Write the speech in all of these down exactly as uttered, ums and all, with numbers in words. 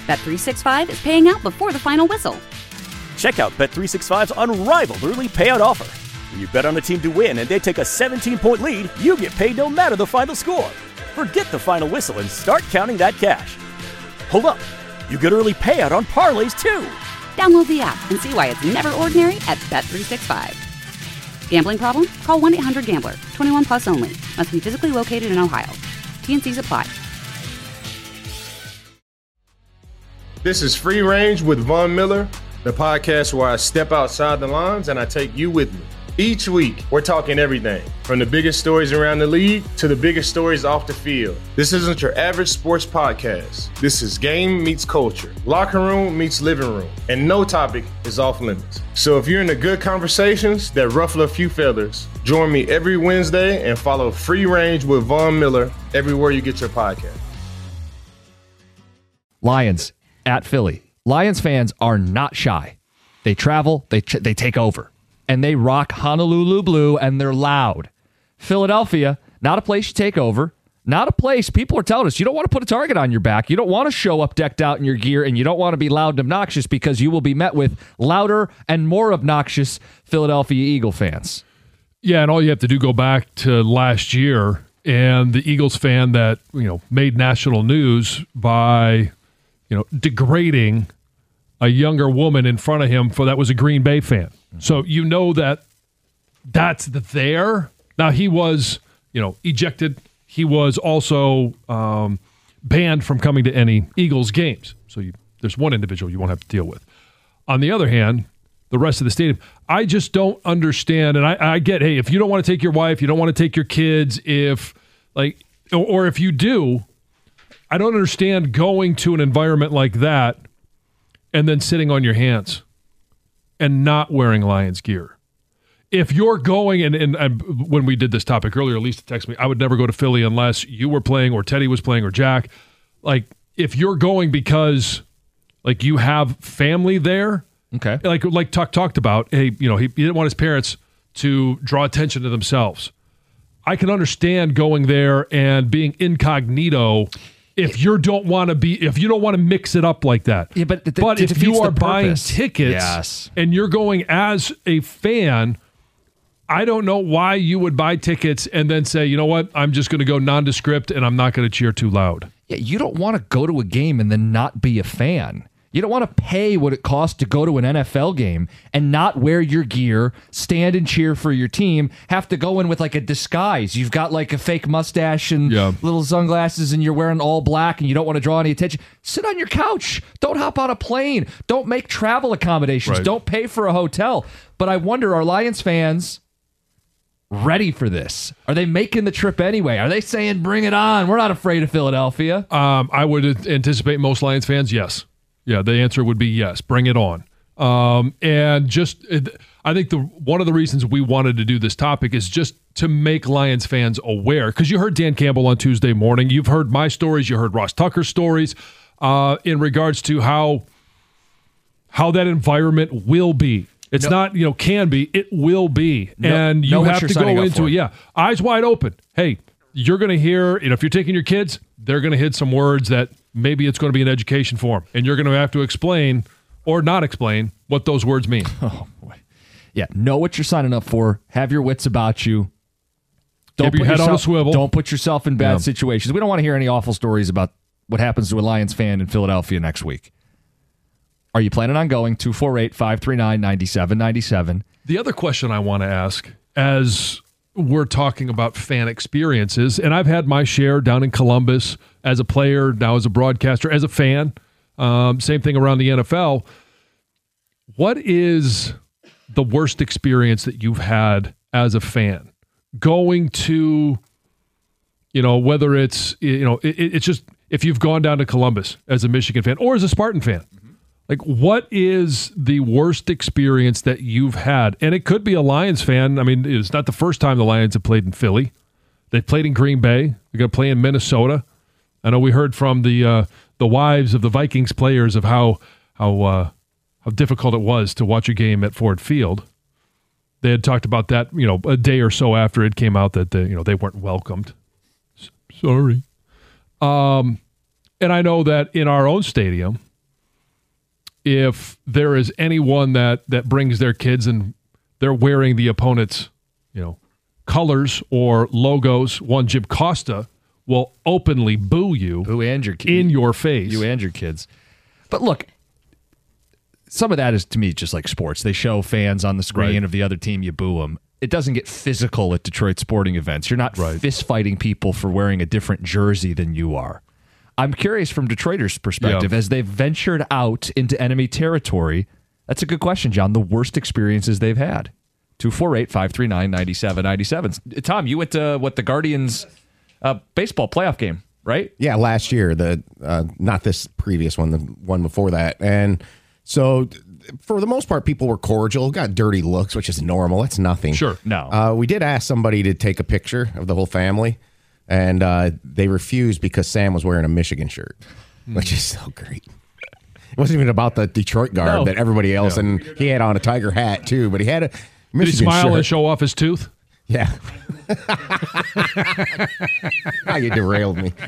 Bet three sixty-five is paying out before the final whistle. Check out Bet three sixty-five's unrivaled early payout offer. When you bet on a team to win and they take a seventeen-point lead, you get paid no matter the final score. Forget the final whistle and start counting that cash. Hold up. You get early payout on parlays, too. Download the app and see why it's never ordinary at Bet three sixty-five. Gambling problem? Call one eight hundred gambler. twenty-one plus only. Must be physically located in Ohio. T N Cs apply. This is Free Range with Von Miller, the podcast where I step outside the lines and I take you with me. Each week, we're talking everything from the biggest stories around the league to the biggest stories off the field. This isn't your average sports podcast. This is game meets culture, locker room meets living room, and no topic is off limits. So if you're into good conversations that ruffle a few feathers, join me every Wednesday and follow Free Range with Von Miller everywhere you get your podcast. Lions at Philly. Lions fans are not shy. They travel, they ch- they take over. And they rock Honolulu blue, and they're loud. Philadelphia, not a place you take over. Not a place, people are telling us, you don't want to put a target on your back. You don't want to show up decked out in your gear, and you don't want to be loud and obnoxious because you will be met with louder and more obnoxious Philadelphia Eagle fans. Yeah, and all you have to do go back to last year and the Eagles fan that, you know, made national news by, you know, degrading a younger woman in front of him for that was a Green Bay fan. So you know that that's the there. Now, he was, you know, ejected. He was also um, banned from coming to any Eagles games. So you, there's one individual you won't have to deal with. On the other hand, the rest of the stadium, I just don't understand. And I, I get, hey, if you don't want to take your wife, you don't want to take your kids, if like, or, or if you do, I don't understand going to an environment like that and then sitting on your hands and not wearing Lions gear. If you're going, and, and, and when we did this topic earlier, Lisa texted me, I would never go to Philly unless you were playing or Teddy was playing or Jack. Like, if you're going because, like, you have family there, okay, like like Tuck talked about, hey, you know, he, he didn't want his parents to draw attention to themselves. I can understand going there and being incognito if you don't want to be, if you don't want to mix it up like that. Yeah, but, th- but if you are buying purpose. tickets yes. and you're going as a fan, I don't know why you would buy tickets and then say, you know what, I'm just going to go nondescript and I'm not going to cheer too loud. Yeah, you don't want to go to a game and then not be a fan. You don't want to pay what it costs to go to an N F L game and not wear your gear, stand and cheer for your team, have to go in with like a disguise. You've got like a fake mustache and yeah. little sunglasses and you're wearing all black and you don't want to draw any attention. Sit on your couch. Don't hop on a plane. Don't make travel accommodations. Right. Don't pay for a hotel. But I wonder, are Lions fans ready for this? Are they making the trip anyway? Are they saying, bring it on? We're not afraid of Philadelphia. Um, I would anticipate most Lions fans, yes. Yeah, the answer would be yes. Bring it on. Um, and just, I think the one of the reasons we wanted to do this topic is just to make Lions fans aware. Because you heard Dan Campbell on Tuesday morning. You've heard my stories. You heard Ross Tucker's stories uh, in regards to how how that environment will be. It's no, not, you know, can be. It will be. No, and you have to go into for. it. Yeah, eyes wide open. Hey, you're going to hear, you know, if you're taking your kids, they're going to hit some words that maybe it's going to be an education for them. And you're going to have to explain or not explain what those words mean. Oh, boy. Yeah, know what you're signing up for. Have your wits about you. Don't Keep put your head yourself, on a swivel. Don't put yourself in bad Yeah. situations. We don't want to hear any awful stories about what happens to a Lions fan in Philadelphia next week. Are you planning on going? two four eight, five three nine, nine seven nine seven. The other question I want to ask, as we're talking about fan experiences, and I've had my share down in Columbus as a player, now as a broadcaster, as a fan, um, same thing around the N F L. What is the worst experience that you've had as a fan? Going to, you know, whether it's, you know, it, it's just, if you've gone down to Columbus as a Michigan fan or as a Spartan fan, mm-hmm. like what is the worst experience that you've had? And it could be a Lions fan. I mean, it's not the first time the Lions have played in Philly. They played in Green Bay. They're going to play in Minnesota. I know we heard from the uh, the wives of the Vikings players of how how uh, how difficult it was to watch a game at Ford Field. They had talked about that, you know, a day or so after it came out that they, you know, they weren't welcomed. S- sorry. Um, and I know that in our own stadium, if there is anyone that, that brings their kids and they're wearing the opponent's, you know, colors or logos. One, Jim Costa will openly boo you, boo and your kid, in your face, you and your kids. But look, some of that is to me just like sports. They show fans on the screen right. of the other team, you boo them. It doesn't get physical at Detroit sporting events. You're not right. fist fighting people for wearing a different jersey than you are. I'm curious from Detroiters' perspective, yeah. as they've ventured out into enemy territory. That's a good question, John. The worst experiences they've had. two four eight, five three nine, nine seven nine seven. Tom, you went to what the Guardians uh, baseball playoff game, right? Yeah, last year. The uh, not this previous one, the one before that. And so for the most part, people were cordial, got dirty looks, which is normal. It's nothing. Sure. No. Uh, we did ask somebody to take a picture of the whole family, and uh, they refused because Sam was wearing a Michigan shirt, mm. which is so great. It wasn't even about the Detroit garb No. that everybody else, Yeah. and he had on a Tiger hat too, but he had a Michigan Did he smile shirt. and show off his tooth? Yeah. Now you derailed me.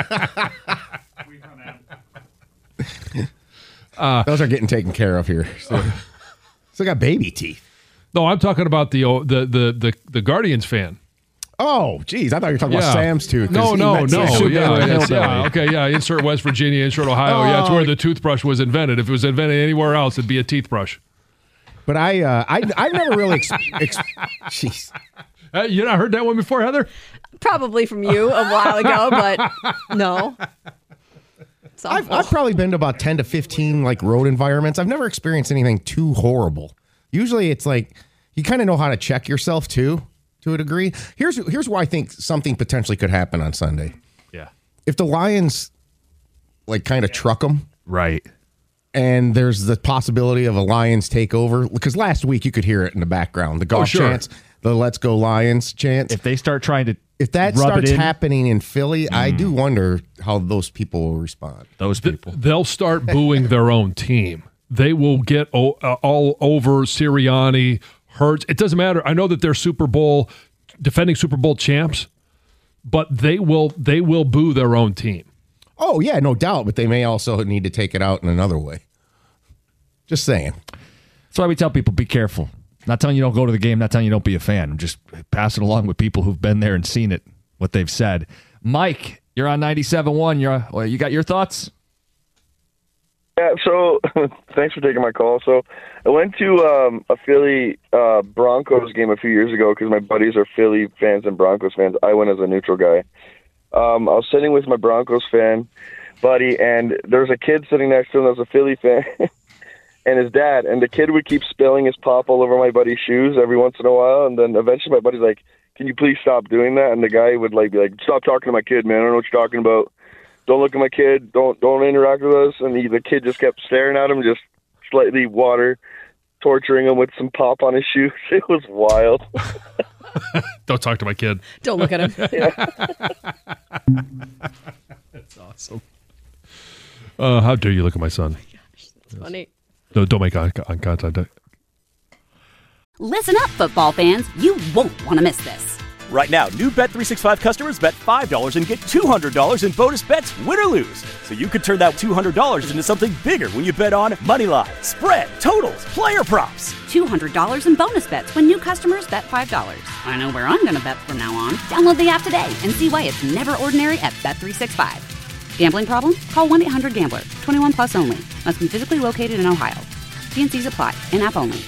Uh, Those are getting taken care of here. So, so got baby teeth. No, I'm talking about the uh, the the the, the Guardians fan. Oh, geez. I thought you were talking Yeah. about Sam's tooth. 'cause No, he no, met no. Sam. Yeah, Super it's- yeah, hillbilly. okay, yeah. Insert West Virginia, insert Ohio. Yeah, it's where the toothbrush was invented. If it was invented anywhere else, it'd be a teeth brush. But I, uh, I, I've never really. Ex- ex- Jeez. Uh, you not heard that one before, Heather? Probably from you a while ago, but no. It's I've, awful. I've probably been to about ten to fifteen like road environments. I've never experienced anything too horrible. Usually it's like you kind of know how to check yourself too, to a degree. Here's here's why I think something potentially could happen on Sunday. Yeah. If the Lions like kind of truck them, Right. and there's the possibility of a Lions takeover, because last week you could hear it in the background, the golf Oh, sure. chants, the "Let's Go Lions" chants. If they start trying to If that rub starts it in, happening in Philly, I do wonder how those people will respond. those people. They'll start booing their own team. They will get o- uh, all over Sirianni, Hurts. It doesn't matter. I know that they're Super Bowl defending Super Bowl champs, but they will they will boo their own team. Oh, yeah, no doubt, but they may also need to take it out in another way. Just saying. That's why we tell people, be careful. Not telling you don't go to the game, not telling you don't be a fan. I'm just passing along with people who've been there and seen it, what they've said. Mike, you're on ninety-seven point one. You're, well, you got your thoughts? Yeah, so thanks for taking my call. So I went to um, a Philly uh, Broncos game a few years ago because my buddies are Philly fans and Broncos fans. I went as a neutral guy. Um, I was sitting with my Broncos fan buddy, and there was a kid sitting next to him that was a Philly fan. And his dad, and the kid would keep spilling his pop all over my buddy's shoes every once in a while, and then eventually my buddy's like, "Can you please stop doing that?" And the guy would like be like, "Stop talking to my kid, man. I don't know what you're talking about. Don't look at my kid. Don't don't interact with us." And he, the kid just kept staring at him, just slightly water, torturing him with some pop on his shoes. It was wild. Don't talk to my kid. Don't look at him. That's awesome. Uh, how dare you look at my son? It's funny. No, don't make eye, eye contact. Listen up, football fans. You won't want to miss this. Right now, new Bet three sixty-five customers bet five dollars and get two hundred dollars in bonus bets, win or lose. So you could turn that two hundred dollars into something bigger when you bet on moneyline, spread, totals, player props. two hundred dollars in bonus bets when new customers bet five dollars. I know where I'm going to bet from now on. Download the app today and see why it's never ordinary at Bet three sixty-five. Gambling problem? Call one eight hundred gambler. twenty-one plus only. Must be physically located in Ohio. T N Cs apply. In-app only.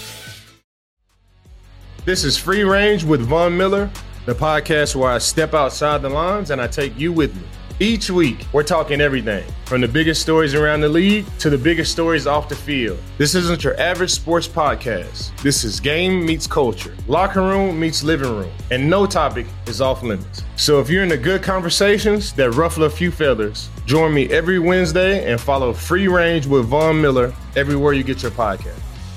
This is Free Range with Von Miller, the podcast where I step outside the lines and I take you with me. Each week, we're talking everything from the biggest stories around the league to the biggest stories off the field. This isn't your average sports podcast. This is game meets culture, locker room meets living room, and no topic is off limits. So if you're into good conversations that ruffle a few feathers, join me every Wednesday and follow Free Range with Von Miller everywhere you get your podcast.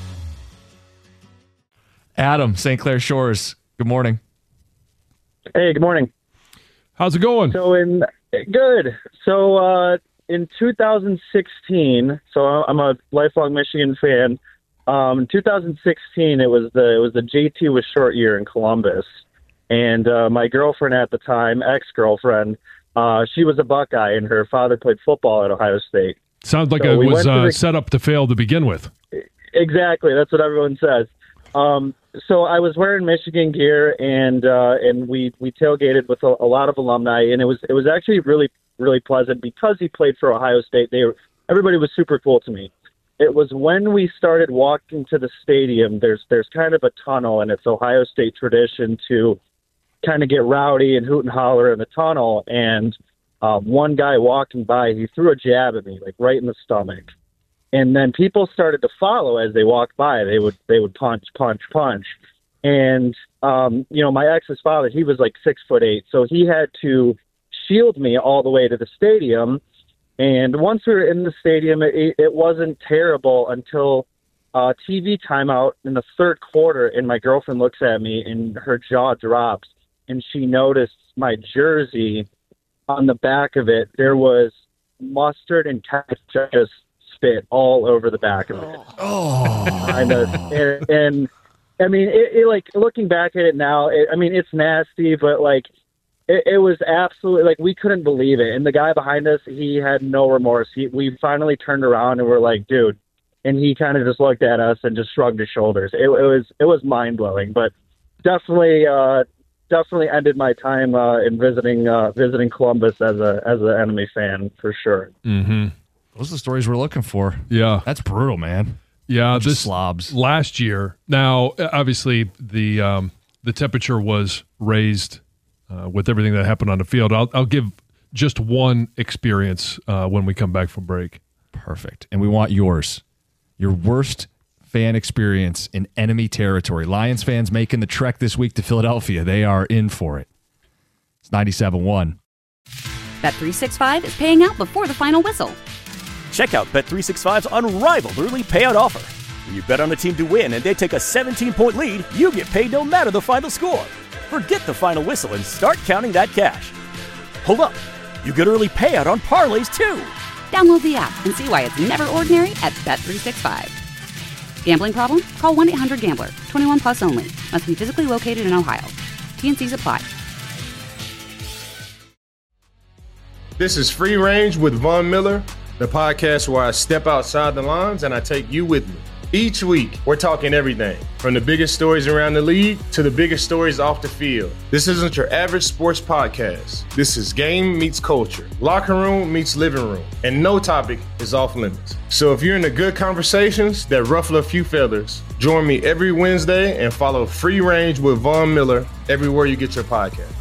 Adam, Saint Clair Shores, good morning. Hey, good morning. How's it going? So in good. So uh, in two thousand sixteen, so I'm a lifelong Michigan fan. Um, in two thousand sixteen, it was the it was the J T was short year in Columbus, and uh, my girlfriend at the time, ex-girlfriend, uh, she was a Buckeye, and her father played football at Ohio State. Sounds like So it we was went to uh, the- set up to fail to begin with. Exactly. That's what everyone says. Um, so I was wearing Michigan gear, and uh, and we, we tailgated with a, a lot of alumni, and it was it was actually really really pleasant because he played for Ohio State. They were, everybody was super cool to me. It was when we started walking to the stadium. There's there's kind of a tunnel, and it's Ohio State tradition to kind of get rowdy and hoot and holler in the tunnel. And um, one guy walking by, he threw a jab at me, like right in the stomach. And then people started to follow as they walked by. They would they would punch, punch, punch. And um, you know, my ex's father, he was like six foot eight, so he had to shield me all the way to the stadium. And once we were in the stadium, it, it wasn't terrible until uh, T V timeout in the third quarter, and my girlfriend looks at me and her jaw drops, and she noticed my jersey. On the back of it, there was mustard and ketchup just spit all over the back of it. Oh, kind of, and, and I mean, it, it, like looking back at it now, it, I mean, it's nasty, but like, it, it was absolutely like we couldn't believe it. And the guy behind us, he had no remorse. He, we finally turned around and we're like, dude, and he kind of just looked at us and just shrugged his shoulders. It, it was it was mind blowing, but definitely, uh, definitely ended my time uh, in visiting uh, visiting Columbus as a as an enemy fan for sure. Mm-hmm. Those are the stories we're looking for. Yeah. That's brutal, man. Yeah, Bunch of this slobs. last year. Now, obviously, the um, the temperature was raised uh, with everything that happened on the field. I'll, I'll give just one experience uh, when we come back from break. Perfect. And we want yours. Your worst fan experience in enemy territory. Lions fans making the trek this week to Philadelphia. They are in for it. It's ninety-seven one. Bet three sixty-five is paying out before the final whistle. Check out Bet three sixty-five's unrivaled early payout offer. When you bet on a team to win and they take a seventeen-point lead, you get paid no matter the final score. Forget the final whistle and start counting that cash. Hold up. You get early payout on parlays, too. Download the app and see why it's never ordinary at Bet three sixty-five. Gambling problem? Call one eight hundred gambler. twenty-one plus only. Must be physically located in Ohio. T N Cs apply. This is Free Range with Von Miller, the podcast where I step outside the lines and I take you with me. Each week, we're talking everything from the biggest stories around the league to the biggest stories off the field. This isn't your average sports podcast. This is game meets culture, locker room meets living room, and no topic is off limits. So if you're into good conversations that ruffle a few feathers, join me every Wednesday and follow Free Range with Von Miller everywhere you get your podcast.